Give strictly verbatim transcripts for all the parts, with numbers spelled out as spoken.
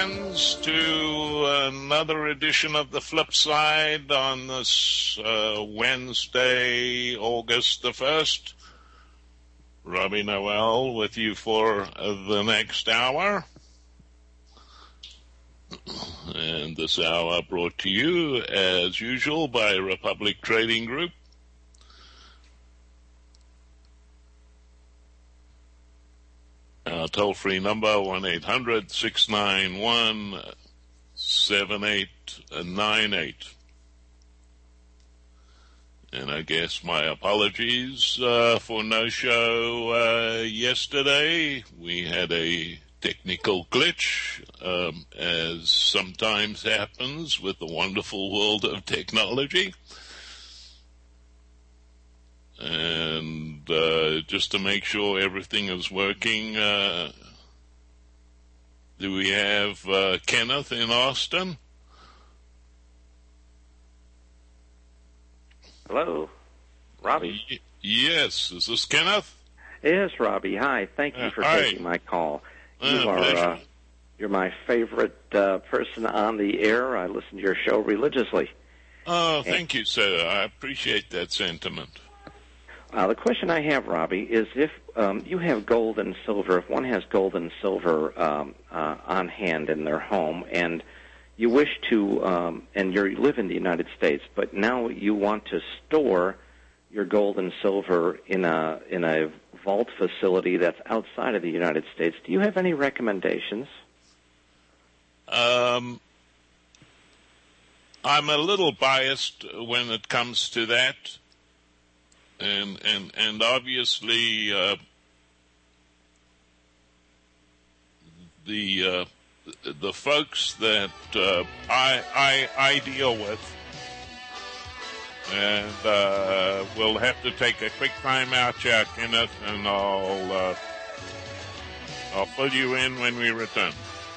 friends, to another edition of The Flip Side on this uh, Wednesday, August the first. Robbie Noel with you for the next hour. And this hour brought to you, as usual, by Republic Trading Group. Our toll-free number, one eight hundred six nine one seven eight nine eight. And I guess my apologies uh, for no show uh, yesterday. We had a technical glitch, um, as sometimes happens with the wonderful world of technology. And uh, just to make sure everything is working, uh, do we have uh, Kenneth in Austin? Hello, Robbie. Y- yes, is this Kenneth? Yes, Robbie. Hi. Thank you Uh, for hi. taking my call. Uh, You are pleasure. uh, you're my favorite uh, person on the air. I listen to your show religiously. Oh, thank you, sir. I appreciate that sentiment. Uh, the question I have, Robbie, is if um, you have gold and silver, if one has gold and silver um, uh, on hand in their home, and you wish to, um, and you live in the United States, but now you want to store your gold and silver in a in a vault facility that's outside of the United States, do you have any recommendations? Um, I'm a little biased when it comes to that. And and and obviously uh, the uh, the folks that uh, I I I deal with, and uh, we'll have to take a quick time out, Jack, Kenneth, and I'll uh, I'll fill you in when we return.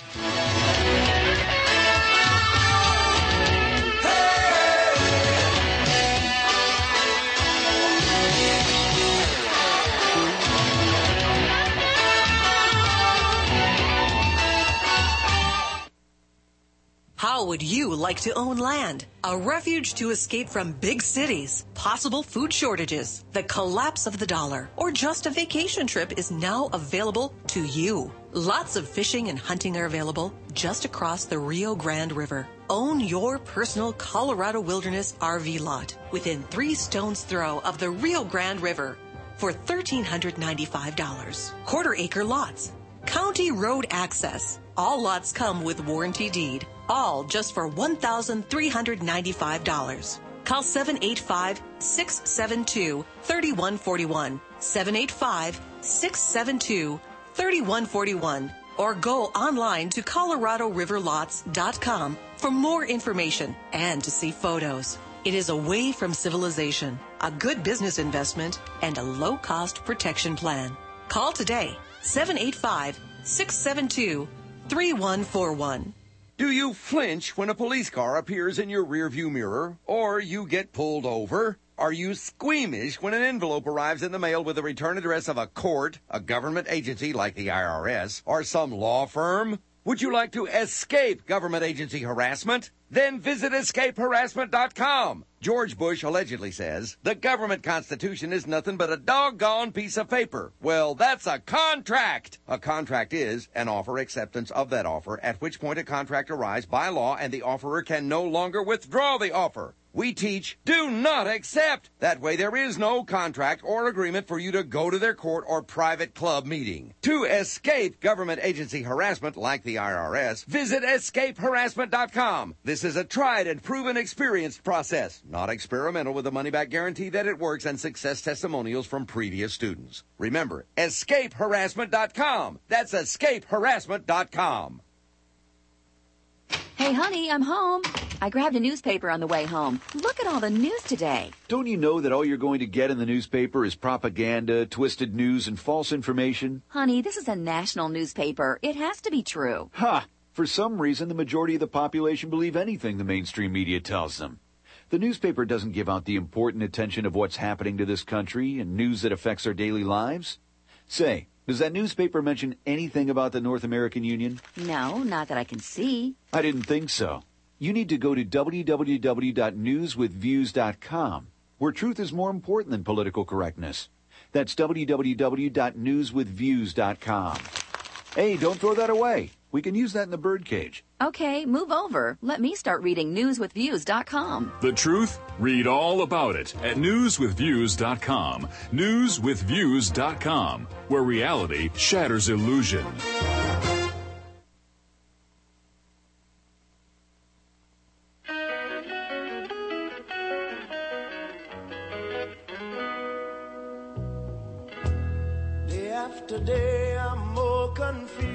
How would you like to own land? A refuge to escape from big cities, possible food shortages, the collapse of the dollar, or just a vacation trip is now available to you. Lots of fishing and hunting are available just across the Rio Grande River. Own your personal Colorado Wilderness R V lot within three stones throw of the Rio Grande River for one thousand three hundred ninety-five dollars. Quarter acre lots, county road access. All lots come with warranty deed. All just for one thousand three hundred ninety-five dollars. Call seven eight five, six seven two, three one four one, seven eight five, six seven two, three one four one, or go online to colorado river lots dot com for more information and to see photos. It is away from civilization, a good business investment, and a low-cost protection plan. Call today, seven eight five, six seven two, three one four one. Do you flinch when a police car appears in your rearview mirror, or you get pulled over? Are you squeamish when an envelope arrives in the mail with the return address of a court, a government agency like the I R S, or some law firm? Would you like to escape government agency harassment? Then visit escape harassment dot com. George Bush allegedly says, the government constitution is nothing but a doggone piece of paper. Well, that's a contract. A contract is an offer acceptance of that offer, at which point a contract arrives by law and the offerer can no longer withdraw the offer. We teach, do not accept. That way there is no contract or agreement for you to go to their court or private club meeting. To escape government agency harassment like the I R S, visit escape harassment dot com. This is a tried and proven experienced process, not experimental, with a money-back guarantee that it works and success testimonials from previous students. Remember, escape harassment dot com. That's escape harassment dot com. Hey, honey, I'm home. I grabbed a newspaper on the way home. Look at all the news today. Don't you know that all you're going to get in the newspaper is propaganda, twisted news, and false information? Honey, this is a national newspaper. It has to be true. Ha! For some reason, the majority of the population believe anything the mainstream media tells them. The newspaper doesn't give out the important attention of what's happening to this country and news that affects our daily lives. Say, Does that newspaper mention anything about the North American Union? No, not that I can see. I didn't think so. You need to go to w w w dot news with views dot com, where truth is more important than political correctness. That's w w w dot news with views dot com. Hey, don't throw that away. We can use that in the birdcage. Okay, move over. Let me start reading news with views dot com. The truth? Read all about it at news with views dot com. news with views dot com, where reality shatters illusion. Day after day, I'm more confused.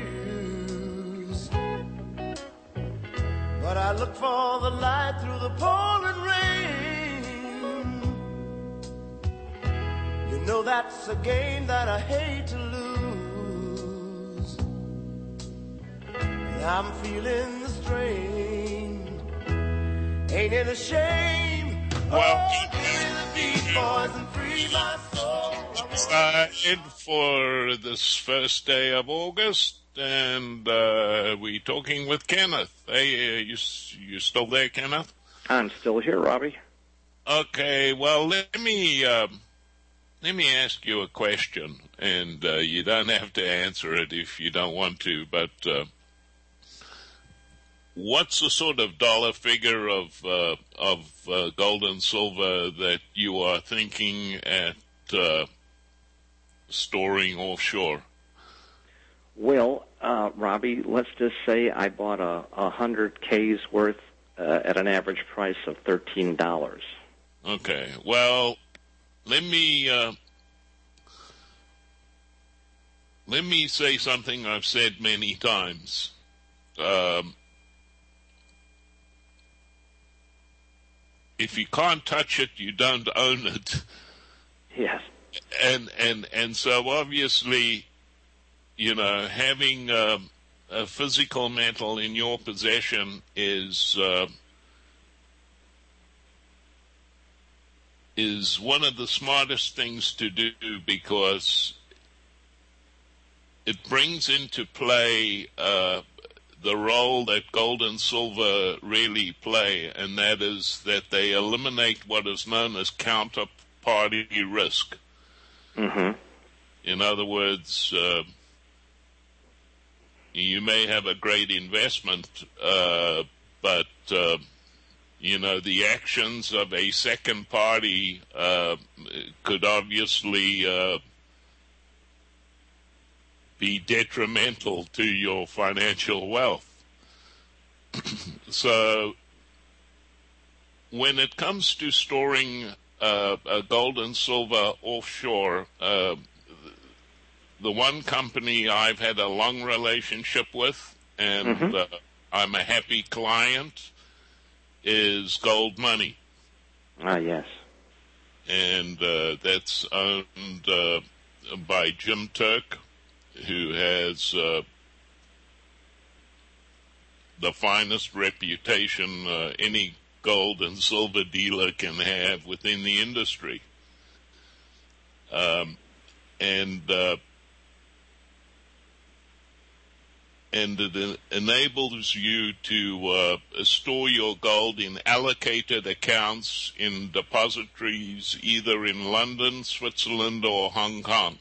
But I look for the light through the pouring rain. You know that's a game that I hate to lose. And I'm feeling the strain. Ain't it a shame? Well, oh, these boys and free my soul. Excited for this first day of August. And uh, we talking with Kenneth. Hey, uh, you you still there, Kenneth? I'm still here, Robbie. Okay. Well, let me uh, let me ask you a question, and uh, you don't have to answer it if you don't want to. But uh, what's the sort of dollar figure of uh, of uh, gold and silver that you are thinking at uh, storing offshore? Well, uh, Robbie, let's just say I bought a, a hundred K's worth uh, at an average price of thirteen dollars. Okay. Well, let me uh, let me say something I've said many times. Um, if you can't touch it, you don't own it. Yes. And and and so obviously, you know, having uh, a physical metal in your possession is uh, is one of the smartest things to do, because it brings into play uh, the role that gold and silver really play, and that is that they eliminate what is known as counterparty risk. Mm-hmm. In other words, uh, you may have a great investment, uh, but, uh, you know, the actions of a second party uh, could obviously uh, be detrimental to your financial wealth. So when it comes to storing uh, a gold and silver offshore, uh, the one company I've had a long relationship with, and mm-hmm. uh, I'm a happy client, is Gold Money. Ah, yes. And uh, that's owned uh, by Jim Turk, who has uh, the finest reputation uh, any gold and silver dealer can have within the industry. Um, and... Uh, and it enables you to uh, store your gold in allocated accounts in depositories either in London, Switzerland, or Hong Kong.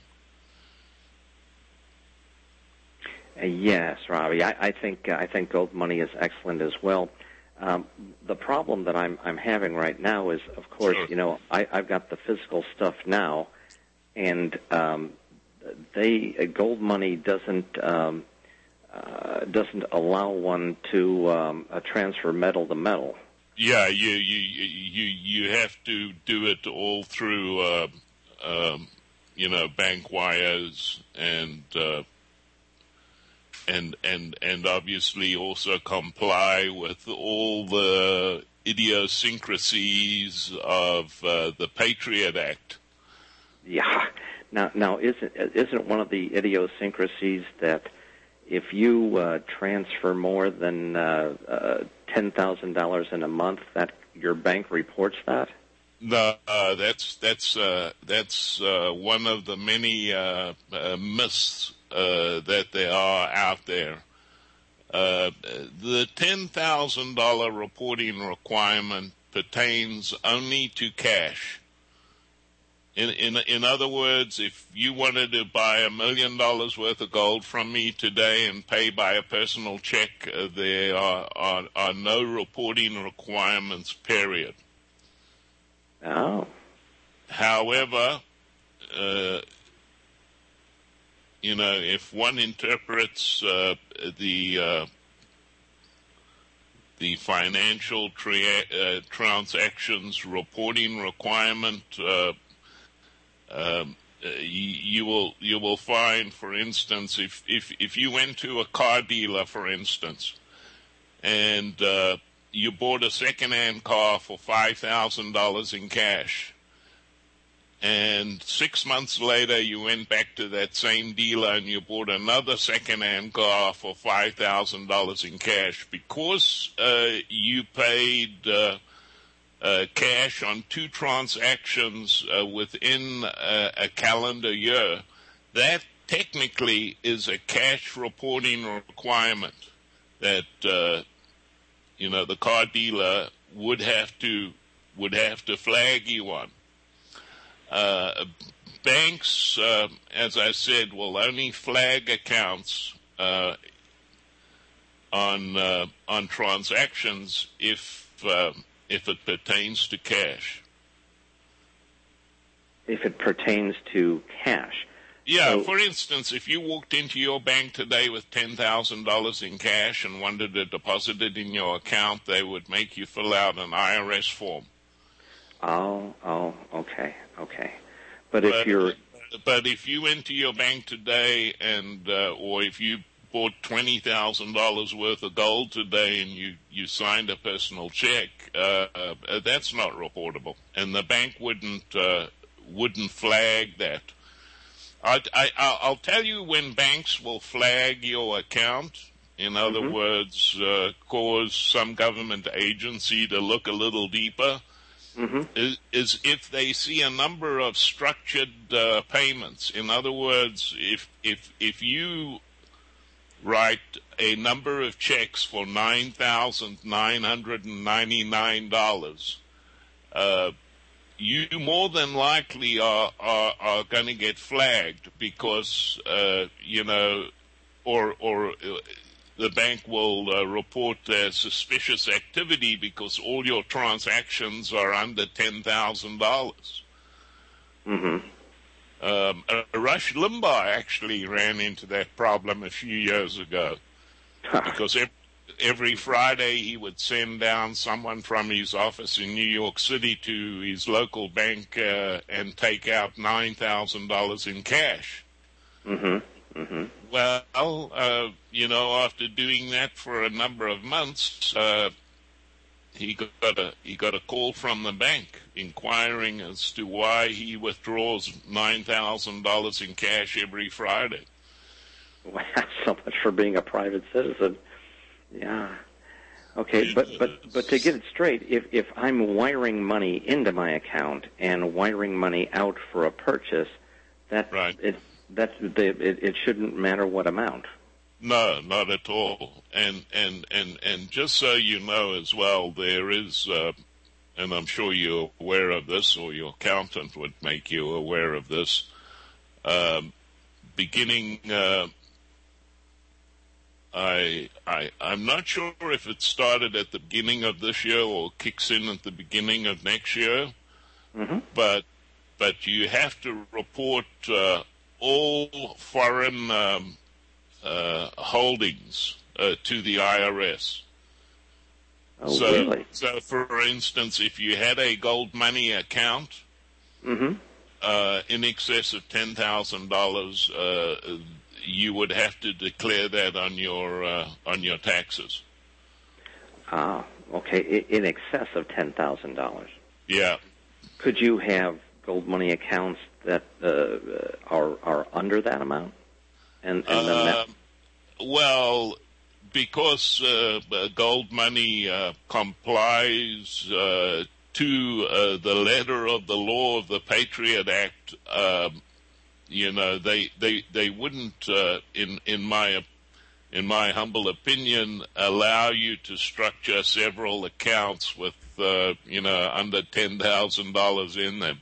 Uh, yes, Robbie. I, I think uh, I think Gold Money is excellent as well. Um, the problem that I'm I'm having right now is, of course, sure. you know, I, I've got the physical stuff now, and um, they uh, Gold Money doesn't. Um, Uh, doesn't allow one to um, uh, transfer metal to metal. Yeah, you you you you have to do it all through, uh, um, you know, bank wires, and uh, and and and obviously also comply with all the idiosyncrasies of uh, the Patriot Act. Yeah. Now, now isn't isn't one of the idiosyncrasies that if you uh, transfer more than uh, uh, ten thousand dollars in a month, that your bank reports that? No, uh, that's that's uh, that's uh, one of the many uh, uh, myths uh, that there are out there. Uh, the ten thousand dollars reporting requirement pertains only to cash. In, in in other words, if you wanted to buy a million dollars worth of gold from me today and pay by a personal check, uh, there are, are are no reporting requirements, period. Oh. However, uh, you know, if one interprets uh, the uh, the financial tra- uh, transactions reporting requirement, uh, um, uh, you, you will you will find, for instance, if if if you went to a car dealer, for instance, and uh, you bought a second-hand car for five thousand dollars in cash, and six months later you went back to that same dealer and you bought another second-hand car for five thousand dollars in cash, because uh, you paid uh, uh, cash on two transactions uh, within uh, a calendar year, that technically is a cash reporting requirement that uh, you know the car dealer would have to would have to flag you on. Uh, banks, uh, as I said, will only flag accounts uh, on uh, on transactions if uh, if it pertains to cash. If it pertains to cash. Yeah, so, for instance, if you walked into your bank today with ten thousand dollars in cash and wanted to deposit it in your account, they would make you fill out an I R S form. Oh, oh, okay, okay. But, But if you're... But if you went to your bank today and, uh, or if you bought twenty thousand dollars worth of gold today and you, you signed a personal check, uh, uh, that's not reportable. And the bank wouldn't, uh, wouldn't flag that. I, I, I'll tell you when banks will flag your account. In other Mm-hmm. words, uh, cause some government agency to look a little deeper. Mm-hmm. Is, is if they see a number of structured uh, payments. In other words, if if if you write a number of checks for nine thousand nine hundred and ninety nine dollars, uh, you more than likely are are, are going to get flagged because uh, you know, or or. Uh, the bank will uh, report uh, suspicious activity because all your transactions are under ten thousand dollars. Mm-hmm. Um, uh, Rush Limbaugh actually ran into that problem a few years ago because every, every Friday he would send down someone from his office in New York City to his local bank uh, and take out nine thousand dollars in cash. Mm-hmm. Mm-hmm. Well, uh, you know, after doing that for a number of months, uh, he got a he got a call from the bank inquiring as to why he withdraws nine thousand dollars in cash every Friday. Wow, so much for being a private citizen. Yeah. Okay, but but but to get it straight, if if I'm wiring money into my account and wiring money out for a purchase, that right. it. That's it, it shouldn't matter what amount. No, not at all. And and and and just so you know as well, there is, uh, and I'm sure you're aware of this, or your accountant would make you aware of this. Um, beginning, uh, I I I'm not sure if it started at the beginning of this year or kicks in at the beginning of next year, mm-hmm. but but you have to report. Uh, all foreign um, uh, holdings uh, to the I R S. Oh, so, really? So, for instance, if you had a gold money account mm-hmm. uh, in excess of ten thousand dollars, uh, you would have to declare that on your uh, on your taxes. Ah, okay. In excess of ten thousand dollars. Yeah. Could you have gold money accounts that uh, are are under that amount? And, and uh, that... well, because uh, gold money uh, complies uh, to uh, the letter of the law of the Patriot Act, um, you know, they they they wouldn't, uh, in in my in my humble opinion, allow you to structure several accounts with uh, you know under ten thousand dollars in them.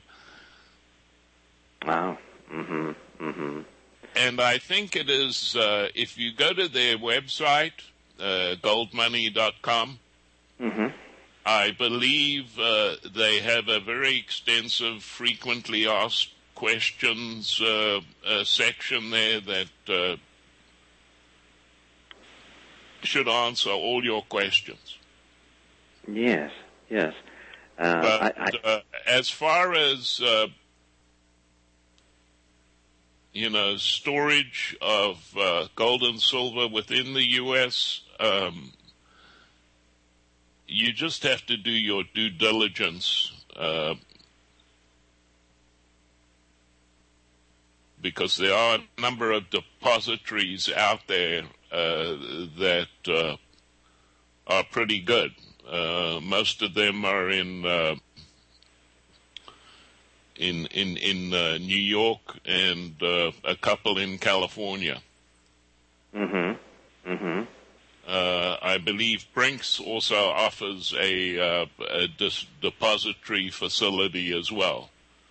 Wow. Mm-hmm. Mm-hmm. And I think it is uh, if you go to their website, uh, gold money dot com. Mm-hmm. I believe uh, they have a very extensive, frequently asked questions uh, uh, section there that uh, should answer all your questions. Yes, yes. Uh, but I, I... Uh, as far as uh, you know, storage of uh, gold and silver within the U S, um, you just have to do your due diligence, uh, because there are a number of depositories out there uh, that uh, are pretty good. Uh, most of them are in uh, in in in uh, New York and uh, a couple in California. Mm-hmm. Mm-hmm. Uh, I believe Brinks also offers a, uh, a dis- depository facility as well.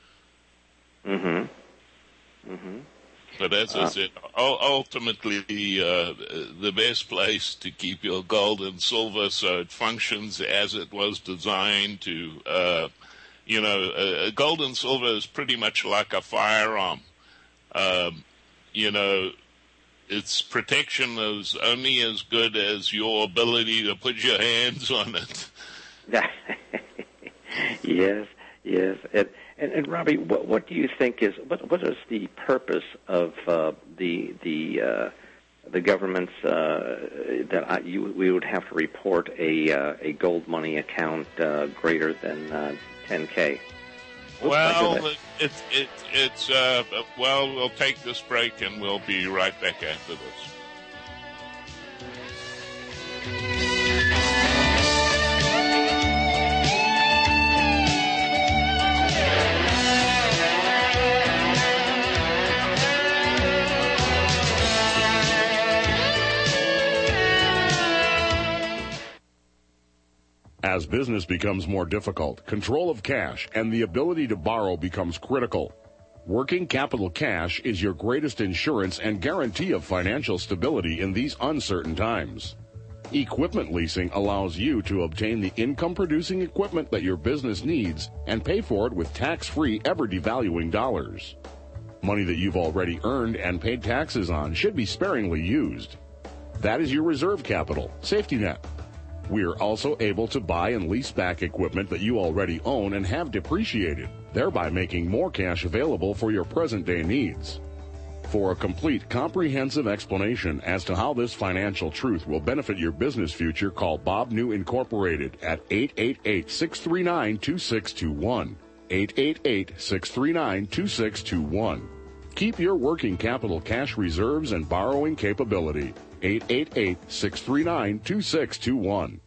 Mm-hmm. Mm-hmm. But as uh, I said, u- ultimately uh, the best place to keep your gold and silver so it functions as it was designed to, uh, you know, uh, gold and silver is pretty much like a firearm. Um, you know, its protection is only as good as your ability to put your hands on it. Yes, yes. And, and, and Robbie, what, what do you think is what what is the purpose of uh, the the uh, the government's uh, that I, you, we would have to report a uh, a gold money account uh, greater than uh, ten K? Well, it's it, it's uh, well, we'll take this break and we'll be right back after this. As business becomes more difficult, control of cash and the ability to borrow becomes critical. Working capital cash is your greatest insurance and guarantee of financial stability in these uncertain times. Equipment leasing allows you to obtain the income-producing equipment that your business needs and pay for it with tax-free, ever-devaluing dollars. Money that you've already earned and paid taxes on should be sparingly used. That is your reserve capital, safety net. We are also able to buy and lease back equipment that you already own and have depreciated, thereby making more cash available for your present-day needs. For a complete, comprehensive explanation as to how this financial truth will benefit your business future, call Bob New Incorporated at eight eight eight, six three nine, two six two one. eight eight eight, six three nine, two six two one. Keep your working capital cash reserves and borrowing capability. eight eight eight, six three nine, two six two one.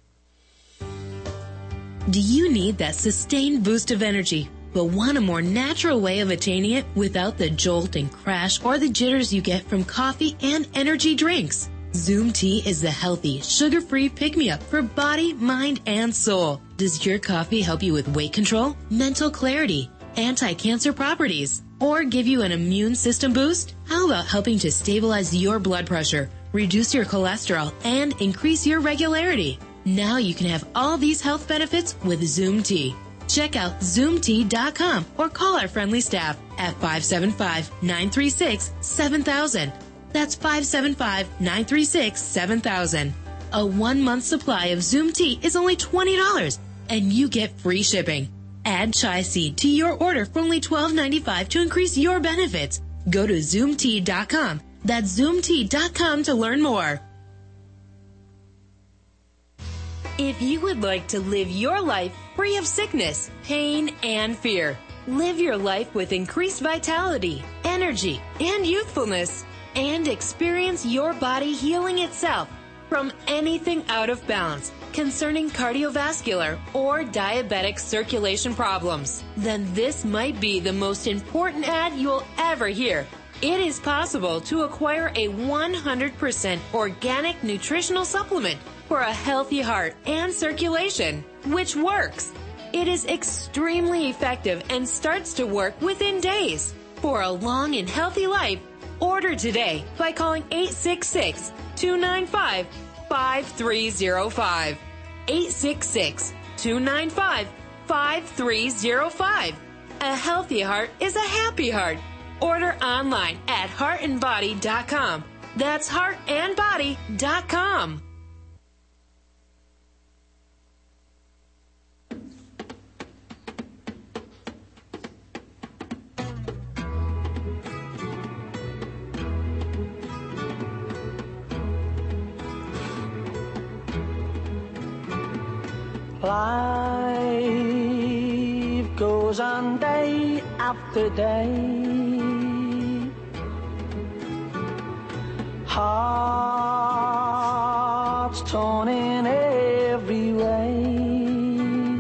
Do you need that sustained boost of energy, but want a more natural way of attaining it without the jolt and crash or the jitters you get from coffee and energy drinks? Zoom Tea is the healthy, sugar-free pick-me-up for body, mind, and soul. Does your coffee help you with weight control, mental clarity, anti-cancer properties, or give you an immune system boost? How about helping to stabilize your blood pressure, reduce your cholesterol, and increase your regularity? Now you can have all these health benefits with Zoom Tea. Check out zoom tea dot com or call our friendly staff at five seven five, nine three six, seven thousand. That's five seven five, nine three six, seven thousand. A one-month supply of Zoom Tea is only twenty dollars, and you get free shipping. Add chai seed to your order for only twelve ninety-five to increase your benefits. Go to zoom tea dot com. That's zoom tea dot com to learn more. If you would like to live your life free of sickness, pain, and fear, live your life with increased vitality, energy, and youthfulness, and experience your body healing itself from anything out of balance, concerning cardiovascular or diabetic circulation problems, then this might be the most important ad you'll ever hear. It is possible to acquire a one hundred percent organic nutritional supplement for a healthy heart and circulation, which works. It is extremely effective and starts to work within days. For a long and healthy life, order today by calling eight six six, two nine five, five three zero five. eight six six, two nine five, five three zero five. A healthy heart is a happy heart. Order online at heart and body dot com. That's heart and body dot com. Life goes on day after day. Hearts torn in every way.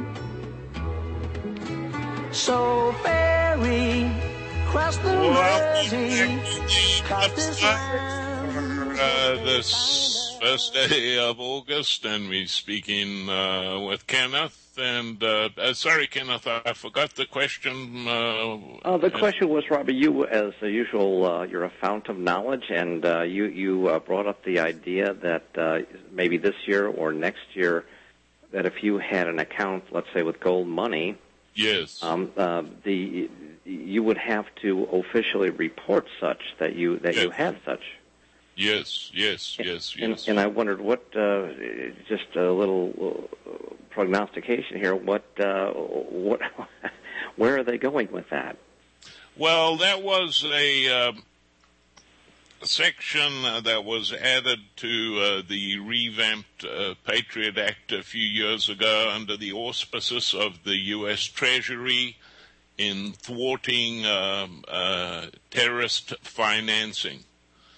So ferry cross the Mersey, cross this land. Uh, this first day of August, and we're speaking uh, with Kenneth. And uh, uh, sorry, Kenneth, I, I forgot the question. Uh, uh, the question was, Robbie, you, as usual, uh, you're a fount of knowledge, and uh, you you uh, brought up the idea that uh, maybe this year or next year, that if you had an account, let's say with gold money, yes, um, uh, the you would have to officially report such that you that yes. you had such. Yes, yes, yes, and, yes. And I wondered what, uh, just a little uh, prognostication here. What, uh, what, where are they going with that? Well, that was a uh, section uh, that was added to uh, the revamped uh, Patriot Act a few years ago under the auspices of the U S Treasury in thwarting uh, uh, terrorist financing.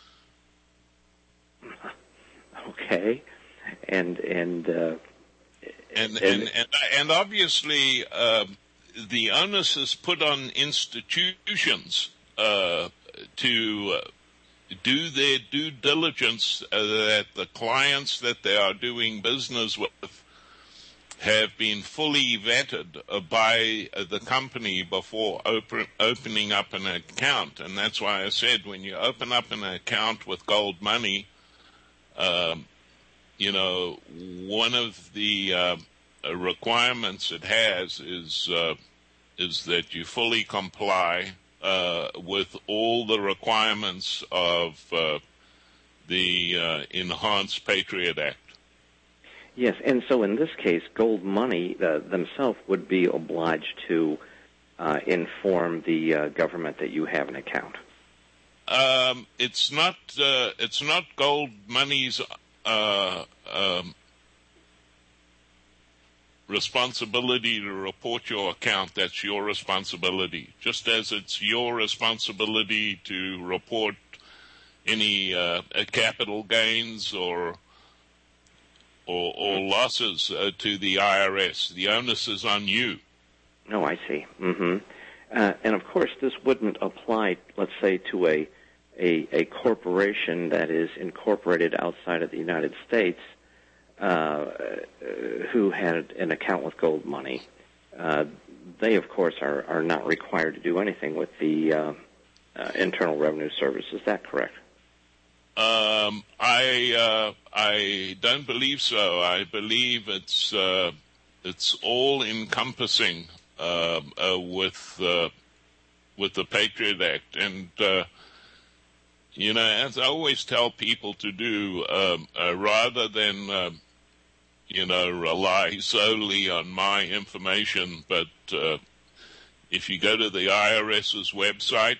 Okay, and and uh, and, and and and obviously uh, the onus is put on institutions uh, to uh, do their due diligence uh, that the clients that they are doing business with have been fully vetted uh, by uh, the company before open, opening up an account, and that's why I said when you open up an account with gold money. Um, you know, one of the uh, requirements it has is uh, is that you fully comply uh, with all the requirements of uh, the uh, Enhanced Patriot Act. Yes, and so in this case, gold money uh, themselves would be obliged to uh, inform the uh, government that you have an account. Um, it's not. Uh, it's not gold money's uh, um, responsibility to report your account. That's your responsibility. Just as it's your responsibility to report any uh, capital gains or or, or losses uh, to the I R S. The onus is on you. Oh, I see. Mm-hmm. Uh, and of course, this wouldn't apply, let's say, to a A, a corporation that is incorporated outside of the United States uh, who had an account with gold money. Uh, they, of course, are, are not required to do anything with the uh, uh, Internal Revenue Service. Is that correct? Um, I uh, I don't believe so. I believe it's uh, it's all encompassing uh, uh, with uh, with the Patriot Act, and uh, you know, as I always tell people to do, um, uh, rather than uh, you know rely solely on my information, but uh, if you go to the IRS's website,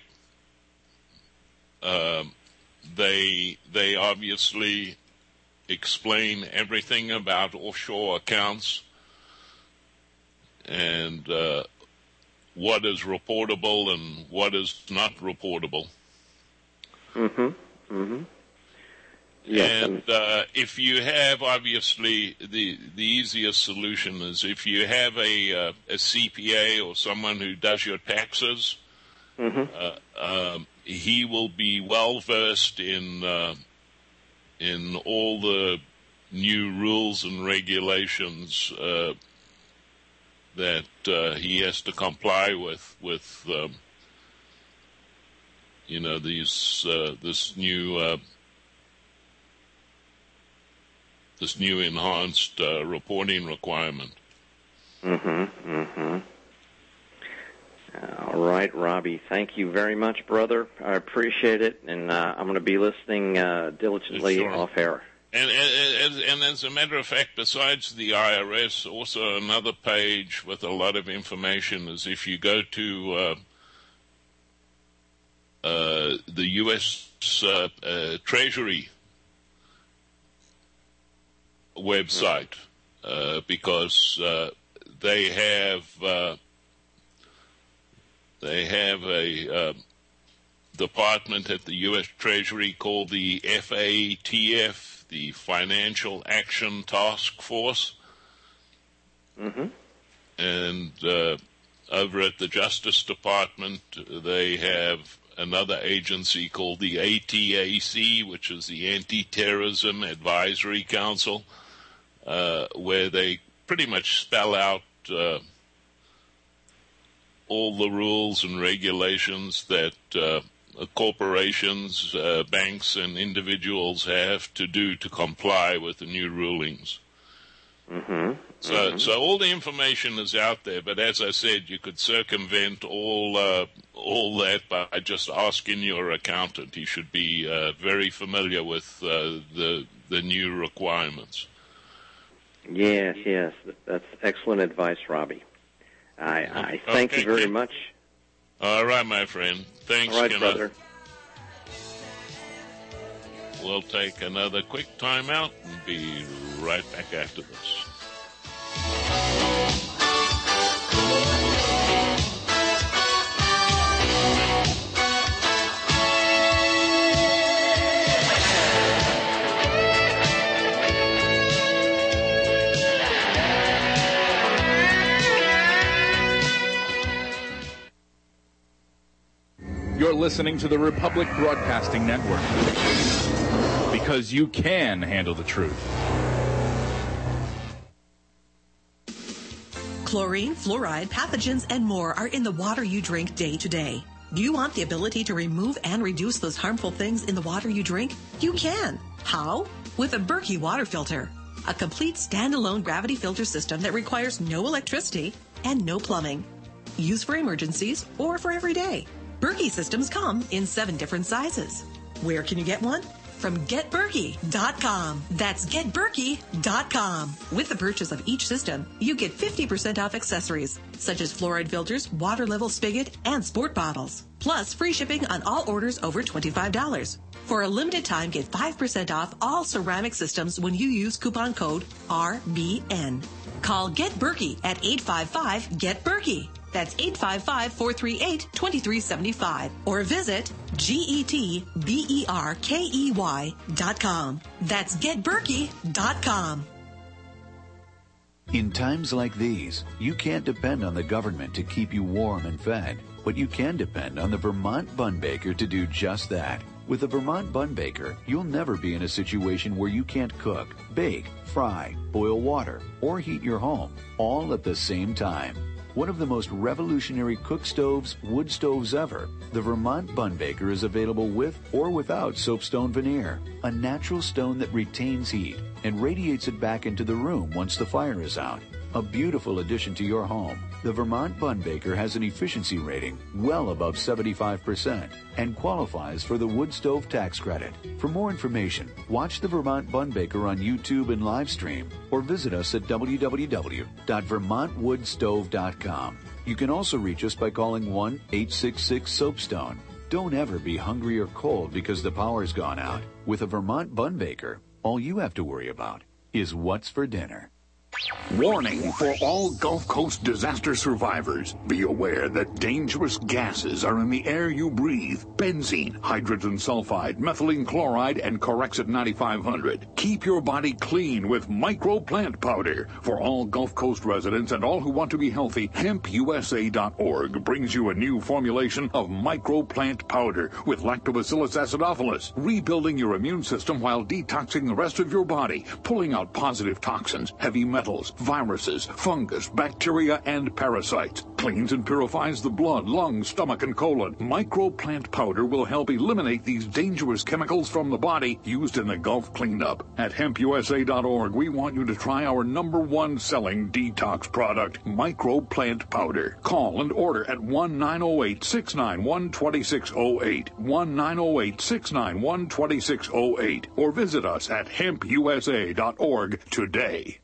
um, they they obviously explain everything about offshore accounts and uh, what is reportable and what is not reportable. Mm-hmm. Mm-hmm. Yes, and uh, if you have, obviously, the the easiest solution is if you have a uh, a C P A or someone who does your taxes, mm-hmm. uh, um, he will be well versed in uh, in all the new rules and regulations uh, that uh, he has to comply with with um, you know these uh, this new uh, this new enhanced uh, reporting requirement. Mm-hmm. Mm-hmm. All right, Robbie. Thank you very much, brother. I appreciate it, and uh, I'm going to be listening uh, diligently Sure. off air. And, and, and as a matter of fact, besides the I R S, also another page with a lot of information is if you go to uh, uh, the U S uh, uh, Treasury website, uh, because uh, they have uh, they have a uh, department at the U S Treasury called the F A T F, the Financial Action Task Force. Mm-hmm. And uh, over at the Justice Department, they have another agency called the A T A C, which is the Anti-Terrorism Advisory Council, uh, where they pretty much spell out uh, all the rules and regulations that uh, corporations, uh, banks, and individuals have to do to comply with the new rulings. Mm-hmm. So, mm-hmm. so all the information is out there, but as I said, you could circumvent all uh, all that by just asking your accountant. He should be uh, very familiar with uh, the the new requirements. Yes, yes. That's excellent advice, Robbie. I, I thank Okay, you very Ken. much. All right, my friend. Thanks, All right, Kenneth. brother. We'll take another quick time out and be right back after this. You're listening to the Republic Broadcasting Network, because you can handle the truth. Chlorine, fluoride, pathogens, and more are in the water you drink day to day. Do you want the ability to remove and reduce those harmful things in the water you drink? You can. How? With a Berkey water filter, a complete standalone gravity filter system that requires no electricity and no plumbing. Used for emergencies or for every day. Berkey systems come in seven different sizes. Where can you get one? From get berkey dot com. That's get berkey dot com. With the purchase of each system, you get fifty percent off accessories, such as fluoride filters, water level spigot, and sport bottles. Plus, free shipping on all orders over twenty-five dollars. For a limited time, get five percent off all ceramic systems when you use coupon code R B N. Call Get Berkey at eight five five, get berkey. That's eight five five, four three eight, two three seven five. Or visit G E T B E R K E Y dot com. That's get berkey dot com. In times like these, you can't depend on the government to keep you warm and fed, but you can depend on the Vermont Bun Baker to do just that. With the Vermont Bun Baker, you'll never be in a situation where you can't cook, bake, fry, boil water, or heat your home, all at the same time. One of the most revolutionary cook stoves, wood stoves ever, the Vermont Bun Baker is available with or without soapstone veneer, a natural stone that retains heat and radiates it back into the room once the fire is out. A beautiful addition to your home, the Vermont Bun Baker has an efficiency rating well above seventy-five percent and qualifies for the wood stove tax credit. For more information, watch the Vermont Bun Baker on YouTube and live stream, or visit us at w w w dot vermont wood stove dot com. You can also reach us by calling one eight six six soapstone. Don't ever be hungry or cold because the power's gone out. With a Vermont Bun Baker, all you have to worry about is what's for dinner. Warning for all Gulf Coast disaster survivors. Be aware that dangerous gases are in the air you breathe. Benzene, hydrogen sulfide, methylene chloride, and Corexit ninety-five hundred. Keep your body clean with Micro Plant Powder. For all Gulf Coast residents and all who want to be healthy, hemp U S A dot org brings you a new formulation of Micro Plant Powder with Lactobacillus acidophilus, rebuilding your immune system while detoxing the rest of your body, pulling out positive toxins, heavy metals, viruses, fungus, bacteria, and parasites. Cleans and purifies the blood, lungs, stomach, and colon. Micro Plant Powder will help eliminate these dangerous chemicals from the body used in the Gulf cleanup. At hemp U S A dot org, we want you to try our number one selling detox product, Micro Plant Powder. Call and order at one nine zero eight, six nine one, two six zero eight, one nine zero eight, six nine one, two six zero eight, or visit us at hemp U S A dot org today.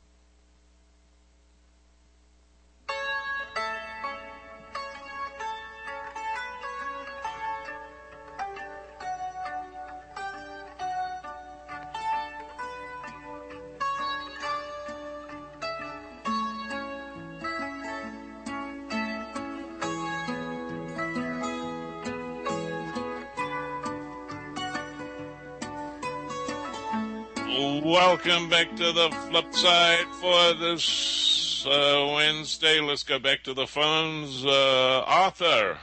Welcome back to the flip side for this uh, Wednesday. Let's go back to the phones. Uh, Arthur.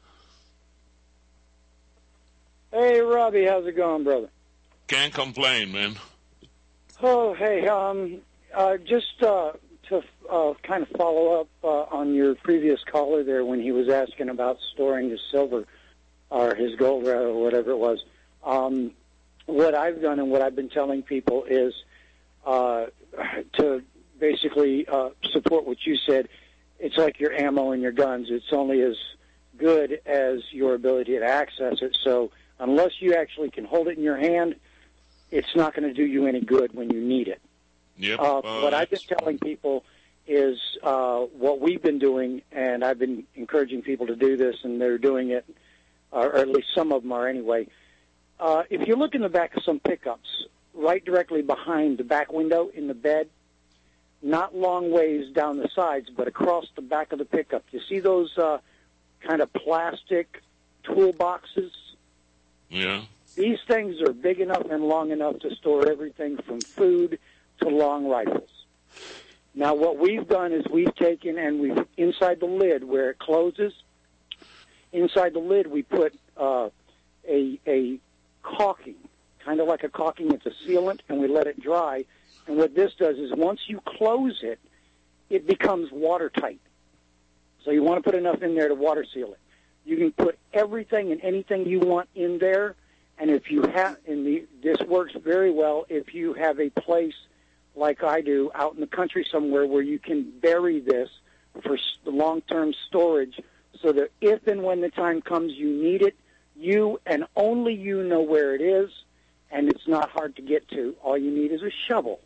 Hey, Robbie, how's it going, brother? Can't complain, man. Oh, hey, um, uh, just uh, to uh, kind of follow up uh, on your previous caller there when he was asking about storing his silver or his gold or whatever it was. Um, what I've done and what I've been telling people is uh, to basically uh, support what you said. It's like your ammo and your guns. It's only as good as your ability to access it. So unless you actually can hold it in your hand, it's not going to do you any good when you need it. Yep. Uh, uh, what I've been telling people is uh, what we've been doing, and I've been encouraging people to do this, and they're doing it, or at least some of them are anyway. Uh, if you look in the back of some pickups, right directly behind the back window in the bed, not long ways down the sides, but across the back of the pickup, you see those uh, kind of plastic toolboxes? Yeah. These things are big enough and long enough to store everything from food to long rifles. Now, what we've done is we've taken and we've, inside the lid where it closes, inside the lid we put uh, a, a caulking, kind of like a caulking. It's a sealant, and we let it dry. And what this does is once you close it, it becomes watertight. So you want to put enough in there to water seal it. You can put everything and anything you want in there, and if you have, and the, this works very well if you have a place like I do out in the country somewhere where you can bury this for long-term storage so that if and when the time comes you need it, you and only you know where it is, and it's not hard to get to. All you need is a shovel.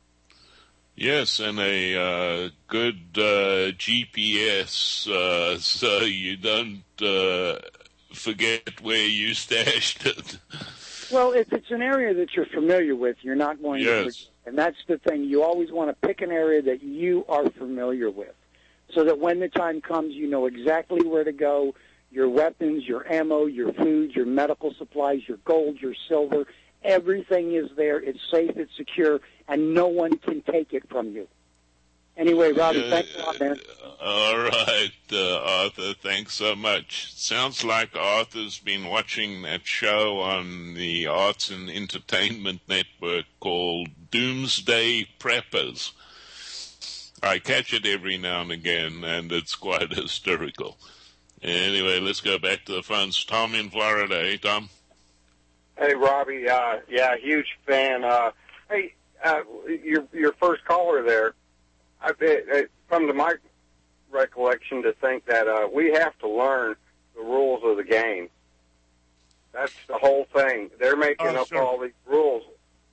Yes, and a uh, good uh, G P S uh, so you don't uh, forget where you stashed it. Well, if it's an area that you're familiar with, you're not going yes. to forget. And that's the thing. You always want to pick an area that you are familiar with so that when the time comes, you know exactly where to go. Your weapons, your ammo, your food, your medical supplies, your gold, your silver, everything is there. It's safe, it's secure, and no one can take it from you. Anyway, Robbie, uh, thanks a lot, man. All right, uh, Arthur, thanks so much. Sounds like Arthur's been watching that show on the Arts and Entertainment Network called Doomsday Preppers. I catch it every now and again, and it's quite hysterical. Anyway, let's go back to the phones. Tom in Florida. Hey, Tom. Hey, Robbie. Uh, yeah, huge fan. Uh, hey, uh, your your first caller there, I bet, uh, from the, my recollection to think that uh, we have to learn the rules of the game. That's the whole thing. They're making oh, up sure. all these rules.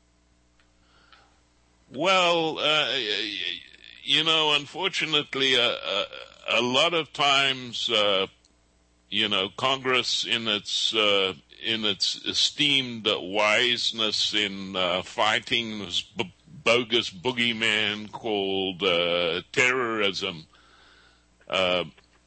Well, uh, you know, unfortunately, uh, uh, a lot of times, uh, you know, Congress, in its uh, in its esteemed wiseness in uh, fighting b- bogus boogeyman called uh, terrorism. Uh,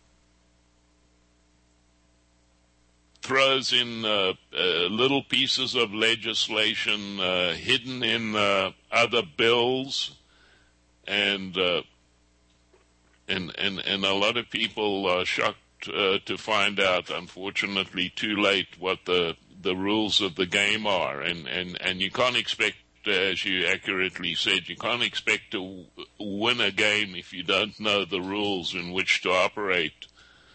throws in uh, uh, little pieces of legislation uh, hidden in uh, other bills, and uh, and and and a lot of people are shocked uh, to find out, unfortunately, too late, what the the rules of the game are, and and and you can't expect, as you accurately said, you can't expect to win a game if you don't know the rules in which to operate.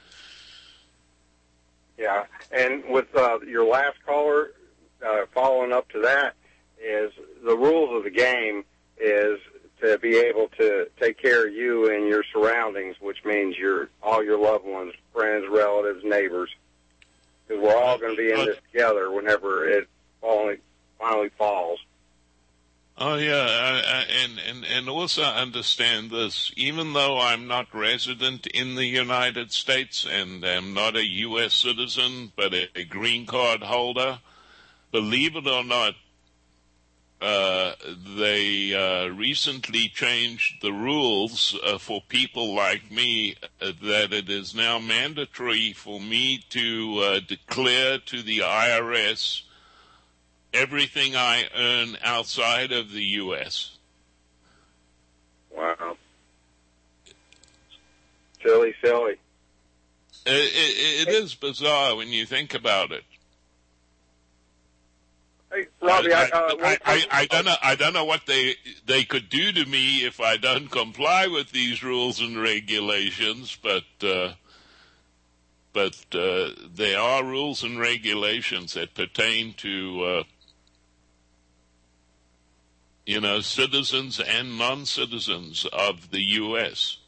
Yeah, and with uh, your last caller, uh, following up to that, is the rules of the game is to be able to take care of you and your surroundings, which means your all your loved ones, friends, relatives, neighbors, because we're all going to be in this together whenever it finally, finally falls. Oh yeah, I, I, and, and, and also understand this, even though I'm not resident in the United States and am not a U S citizen, but a, a green card holder, believe it or not, uh, they uh, recently changed the rules uh, for people like me uh, that it is now mandatory for me to uh, declare to the I R S everything I earn outside of the U S. Wow. Silly, silly. It, it, it is bizarre when you think about it. Hey, Robbie, I, uh, I, I, I don't know. I don't know what they they could do to me if I don't comply with these rules and regulations. But uh, but uh, there are rules and regulations that pertain to uh, you know citizens and non-citizens of the U S.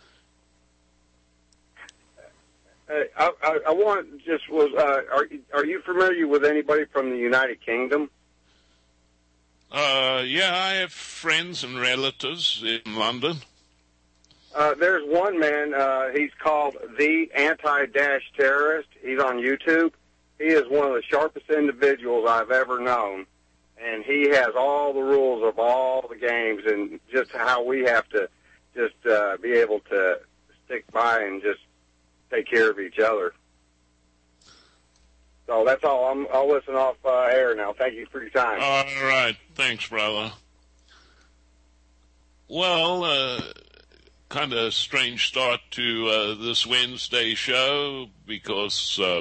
Uh, I, I, I want just was uh, are are you familiar with anybody from the United Kingdom? Uh, yeah, I have friends and relatives in London. Uh, there's one man. Uh, he's called the Anti-Dash Terrorist. He's on YouTube. He is one of the sharpest individuals I've ever known, and he has all the rules of all the games and just how we have to just uh, be able to stick by and just take care of each other. So that's all. I'm, I'll listen off uh, air now. Thank you for your time. All right. Thanks, brother. Well, uh, kind of strange start to uh, this Wednesday show because uh,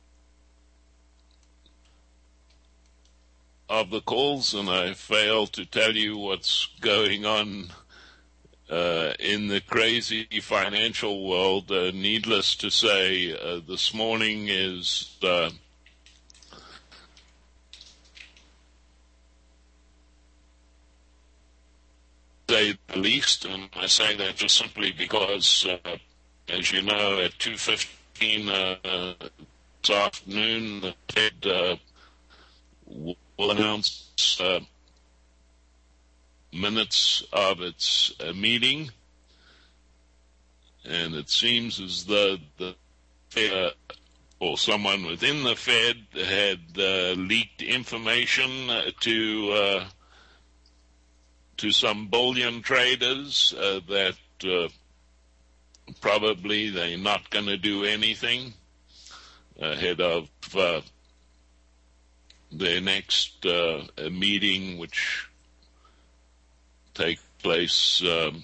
of the calls, and I failed to tell you what's going on Uh, in the crazy financial world. Uh, needless to say, uh, this morning is uh, say the least, and I say that just simply because, uh, as you know, at two fifteen uh, uh, this afternoon, the Fed uh, will announce uh, minutes of its uh, meeting, and it seems as though the Fed, or someone within the Fed had uh, leaked information uh, to uh, to some bullion traders uh, that uh, probably they're not going to do anything ahead of uh, their next uh, meeting, which take place um,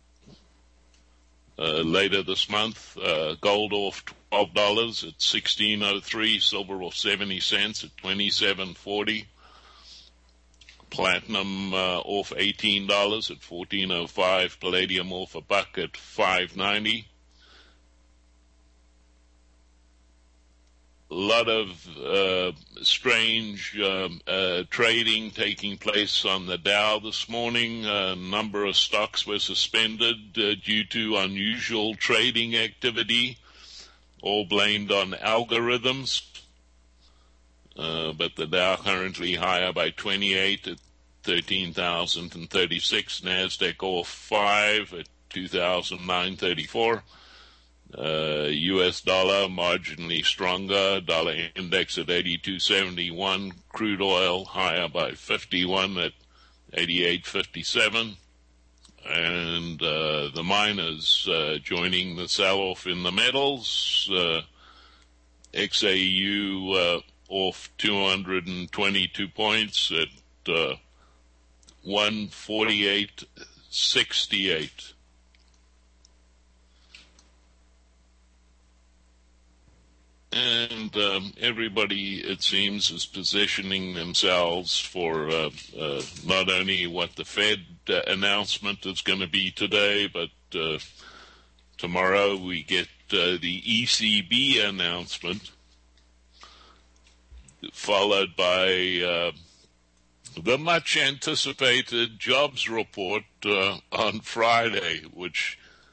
uh, later this month. Uh, gold off twelve dollars at sixteen oh three, silver off seventy cents at twenty-seven forty, platinum uh, off eighteen dollars at fourteen oh five, palladium off a buck at five ninety. A lot of uh, strange um, uh, trading taking place on the Dow this morning. A number of stocks were suspended uh, due to unusual trading activity, all blamed on algorithms. Uh, but the Dow currently higher by twenty-eight at thirteen thousand thirty-six. NASDAQ off five at two thousand nine hundred thirty-four. Uh, U S dollar marginally stronger, dollar index at eighty-two seventy-one, crude oil higher by fifty-one at eighty-eight fifty-seven. And uh, the miners uh, joining the sell-off in the metals. Uh, X A U uh, off two hundred twenty-two points at uh, one forty-eight sixty-eight. And um, everybody, it seems, is positioning themselves for uh, uh, not only what the Fed uh, announcement is going to be today, but uh, tomorrow we get uh, the E C B announcement, followed by uh, the much-anticipated jobs report uh, on Friday, which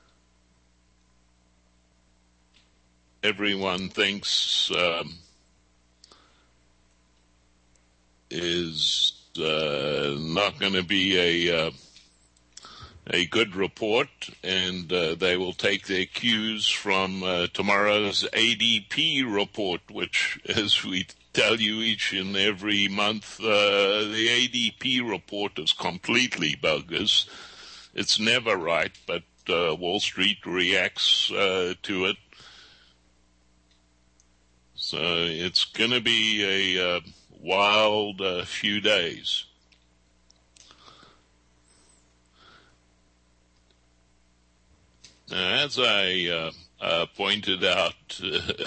everyone thinks um, is uh, not going to be a uh, a good report, and uh, they will take their cues from uh, tomorrow's A D P report, which, as we tell you each and every month, uh, the A D P report is completely bogus. It's never right, but uh, Wall Street reacts uh, to it. So it's going to be a uh, wild uh, few days. Now, as I uh, uh, pointed out uh,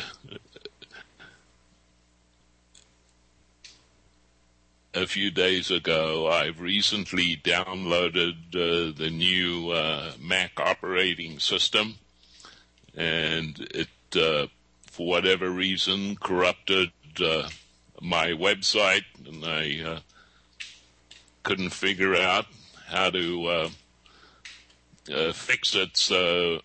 a few days ago, I've recently downloaded uh, the new uh, Mac operating system, and it uh, for whatever reason, corrupted uh, my website, and I uh, couldn't figure out how to uh, uh, fix it, so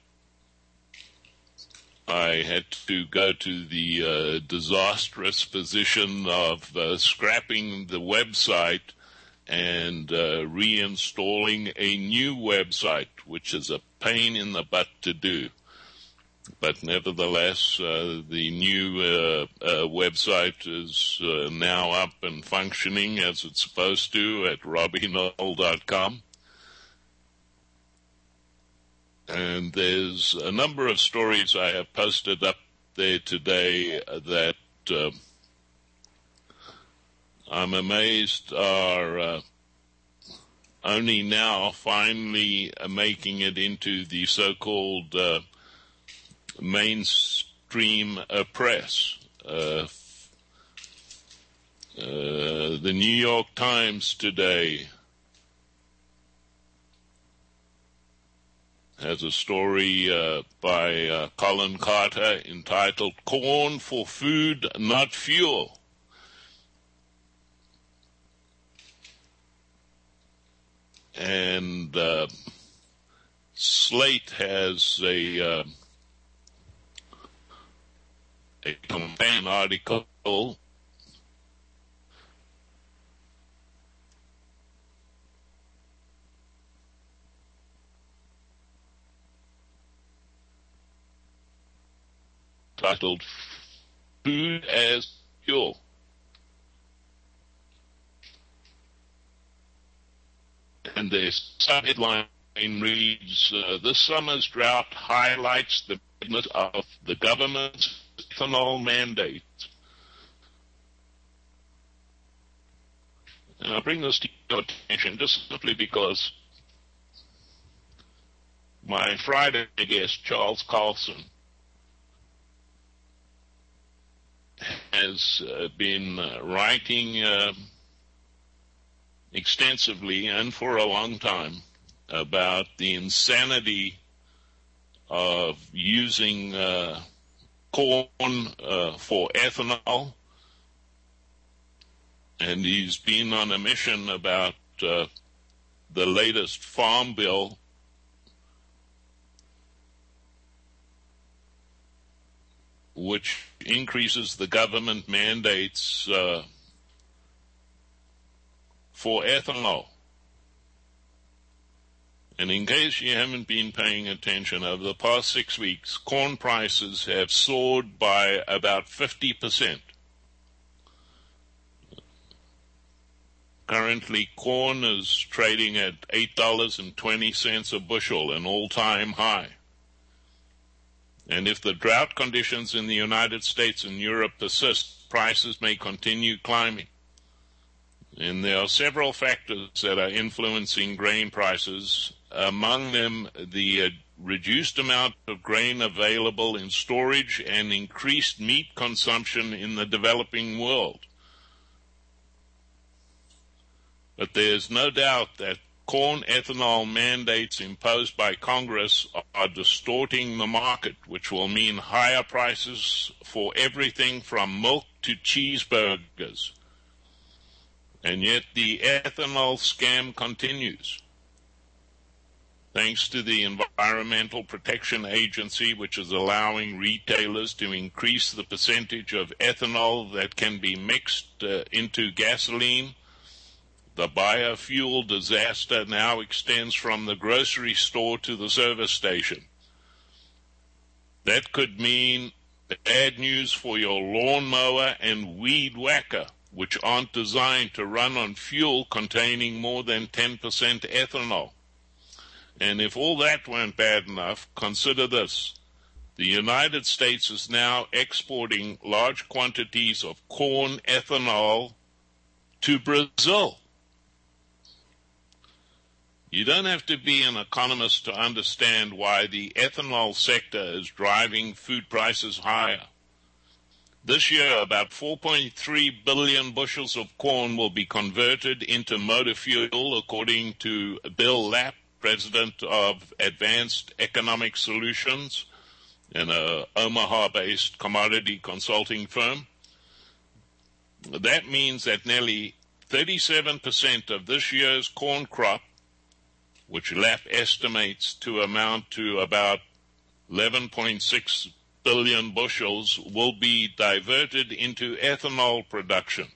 I had to go to the uh, disastrous position of uh, scrapping the website and uh, reinstalling a new website, which is a pain in the butt to do. But nevertheless, uh, the new uh, uh, website is uh, now up and functioning as it's supposed to at robbie knoll dot com. And there's a number of stories I have posted up there today that uh, I'm amazed are uh, only now finally making it into the so-called uh, mainstream uh, press. Uh, uh, the New York Times today has a story uh, by uh, Colin Carter entitled "Corn for Food, Not Fuel." And uh, Slate has a uh, a companion article titled "Food as Fuel." And the subheadline reads, uh, "This summer's drought highlights the weakness of the government's ethanol mandate." And I bring this to your attention just simply because my Friday guest, Charles Carlson, has uh, been uh, writing uh, extensively and for a long time about the insanity of using uh, corn uh, for ethanol, and he's been on a mission about uh, the latest farm bill which increases the government mandates uh, for ethanol. And in case you haven't been paying attention, over the past six weeks, corn prices have soared by about fifty percent. Currently, corn is trading at eight dollars and twenty cents a bushel, an all-time high. And if the drought conditions in the United States and Europe persist, prices may continue climbing. And there are several factors that are influencing grain prices, among them the uh, reduced amount of grain available in storage and increased meat consumption in the developing world. But there's no doubt that corn ethanol mandates imposed by Congress are distorting the market, which will mean higher prices for everything from milk to cheeseburgers. And yet the ethanol scam continues. Thanks to the Environmental Protection Agency, which is allowing retailers to increase the percentage of ethanol that can be mixed uh, into gasoline, the biofuel disaster now extends from the grocery store to the service station. That could mean bad news for your lawnmower and weed whacker, which aren't designed to run on fuel containing more than ten percent ethanol. And if all that weren't bad enough, consider this. The United States is now exporting large quantities of corn ethanol to Brazil. You don't have to be an economist to understand why the ethanol sector is driving food prices higher. This year, about four point three billion bushels of corn will be converted into motor fuel, according to Bill Lapp, president of Advanced Economic Solutions, an Omaha-based commodity consulting firm. That means that nearly thirty-seven percent of this year's corn crop, which Lapp estimates to amount to about eleven point six billion bushels, will be diverted into ethanol production.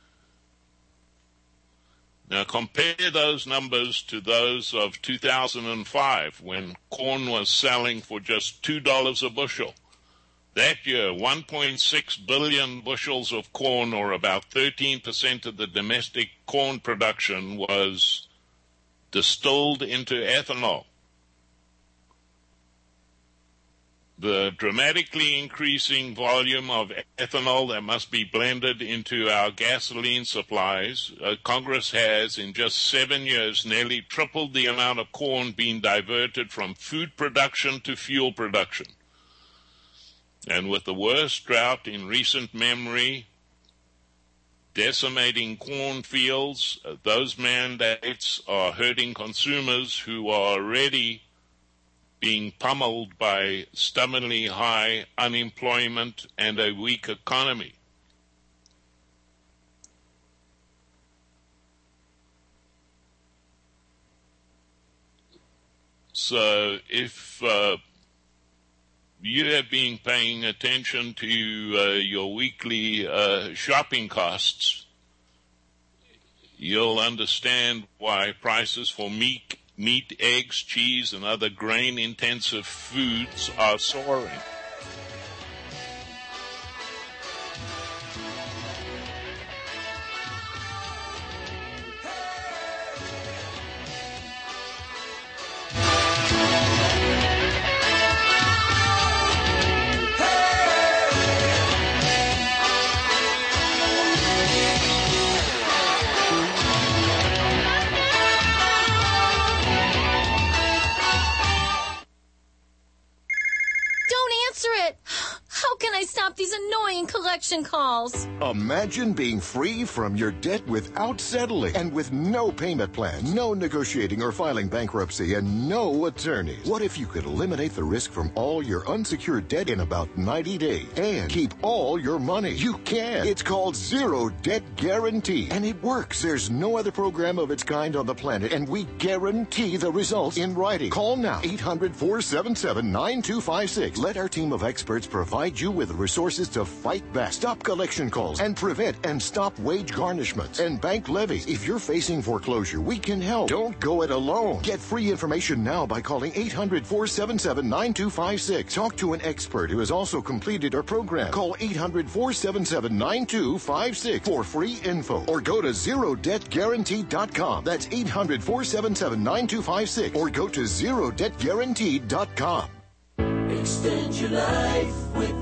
Now compare those numbers to those of two thousand five, when corn was selling for just two dollars a bushel. That year, one point six billion bushels of corn, or about thirteen percent of the domestic corn production, was distilled into ethanol. The dramatically increasing volume of ethanol that must be blended into our gasoline supplies, uh, Congress has, in just seven years, nearly tripled the amount of corn being diverted from food production to fuel production. And with the worst drought in recent memory decimating cornfields, uh, those mandates are hurting consumers who are already being pummeled by stubbornly high unemployment and a weak economy. So if uh, you have been paying attention to uh, your weekly uh, shopping costs, you'll understand why prices for meat, meat, eggs, cheese, and other grain-intensive foods are soaring. How can I stop these annoying collection calls? Imagine being free from your debt without settling and with no payment plan, no negotiating or filing bankruptcy, and no attorneys. What if you could eliminate the risk from all your unsecured debt in about ninety days and keep all your money? You can. It's called Zero Debt Guarantee, and it works. There's no other program of its kind on the planet, and we guarantee the results in writing. Call now, eight hundred, four seven seven, nine two five six. Let our team of experts provide provide you with the resources to fight back, stop collection calls, and prevent and stop wage garnishments and bank levies. If you're facing foreclosure, we can help. Don't go it alone. Get free information now by calling eight hundred, four seven seven, nine two five six. Talk to an expert who has also completed our program. Call eight hundred, four seven seven, nine two five six for free info or go to zero debt guaranteed dot com. That's eight hundred, four seven seven, nine two five six or go to zero debt guaranteed dot com. Extend your life with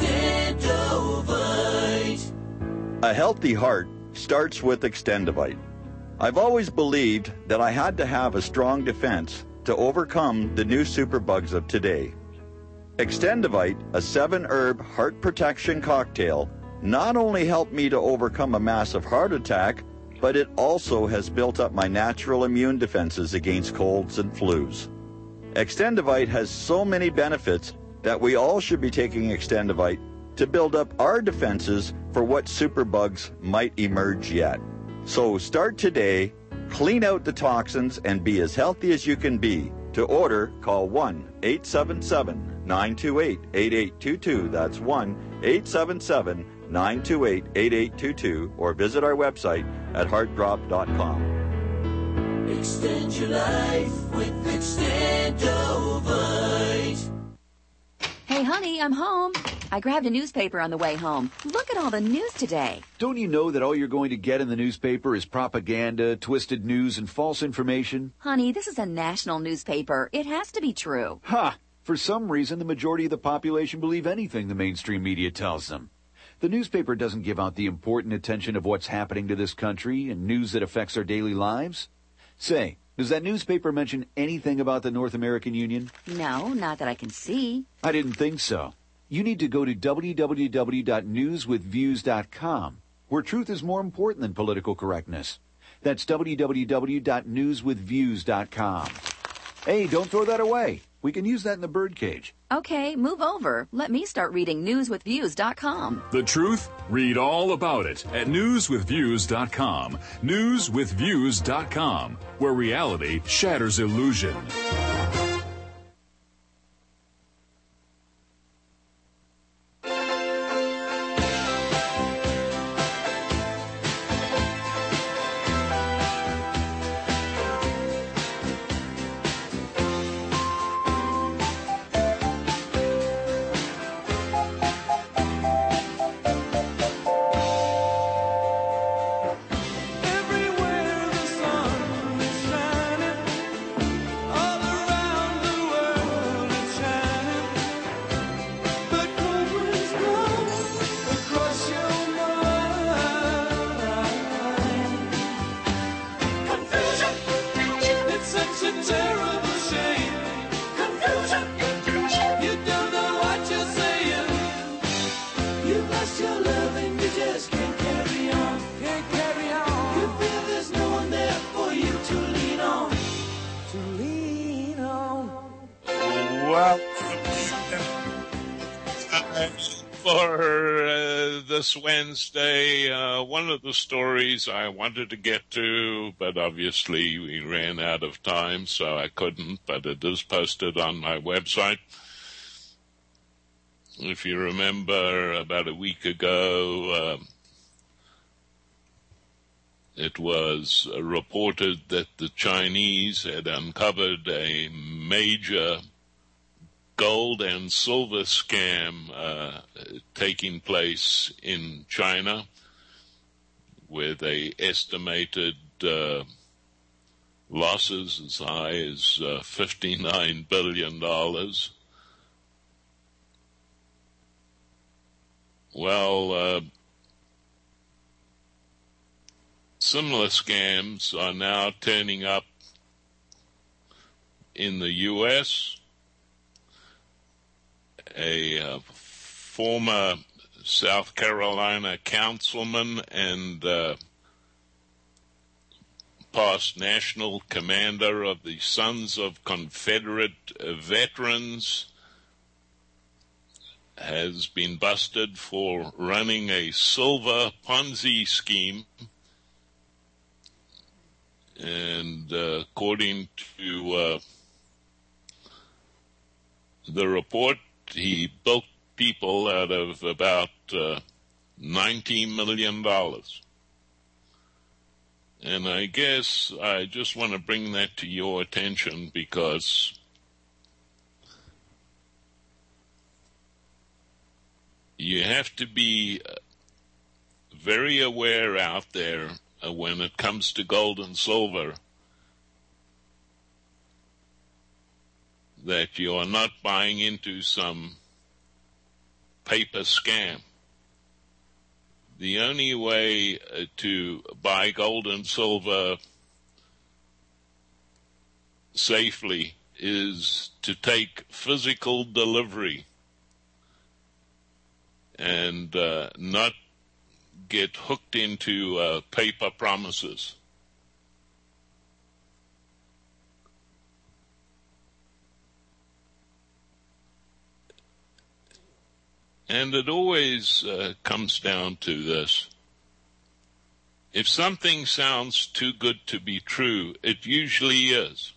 Extendovite. A healthy heart starts with Extendovite. I've always believed that I had to have a strong defense to overcome the new superbugs of today. Extendovite, a seven-herb heart protection cocktail, not only helped me to overcome a massive heart attack, but it also has built up my natural immune defenses against colds and flus. Extendovite has so many benefits that we all should be taking Extendovite to build up our defenses for what superbugs might emerge yet. So start today, clean out the toxins, and be as healthy as you can be. To order, call one eight seven seven, nine two eight, eight eight two two. That's one eight seven seven, nine two eight, eight eight two two, or visit our website at heart drop dot com. Extend your life with Extendovite. Hey, honey, I'm home. I grabbed a newspaper on the way home. Look at all the news today. Don't you know that all you're going to get in the newspaper is propaganda, twisted news, and false information? Honey, this is a national newspaper. It has to be true. Ha! For some reason, the majority of the population believe anything the mainstream media tells them. The newspaper doesn't give out the important attention of what's happening to this country and news that affects our daily lives. Say, does that newspaper mention anything about the North American Union? No, not that I can see. I didn't think so. You need to go to w w w dot news with views dot com, where truth is more important than political correctness. That's w w w dot news with views dot com. Hey, don't throw that away. We can use that in the birdcage. Okay, move over. Let me start reading news with views dot com. The truth? Read all about it at news with views dot com. news with views dot com, where reality shatters illusion. For uh, this Wednesday, uh, one of the stories I wanted to get to, but obviously we ran out of time, so I couldn't, but it is posted on my website. If you remember, about a week ago, um, it was reported that the Chinese had uncovered a major gold and silver scam uh, taking place in China, where they estimated uh, losses as high as uh, fifty-nine billion dollars. Well, uh, similar scams are now turning up in the U S A uh, former South Carolina councilman and uh, past national commander of the Sons of Confederate Veterans has been busted for running a silver Ponzi scheme. And uh, according to uh, the report, he built people out of about uh, nineteen million dollars. And I guess I just want to bring that to your attention because you have to be very aware out there uh, when it comes to gold and silver that you are not buying into some paper scam. The only way uh, to buy gold and silver safely is to take physical delivery and uh, not get hooked into uh, paper promises. And it always uh, comes down to this. If something sounds too good to be true, it usually is.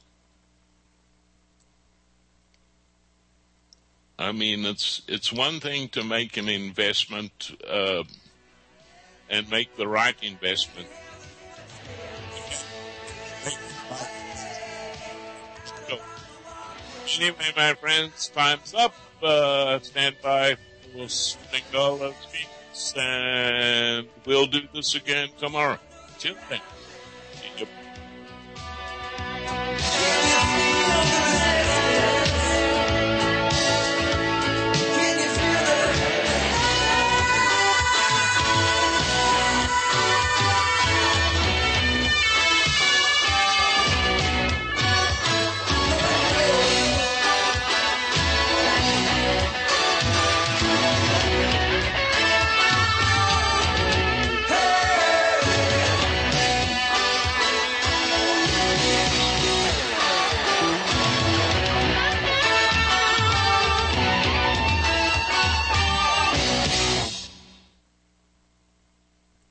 I mean, it's it's one thing to make an investment uh, and make the right investment. So, anyway, my friends, time's up. Uh, stand by. We'll sing all those beats, and we'll do this again tomorrow. Till then. See you.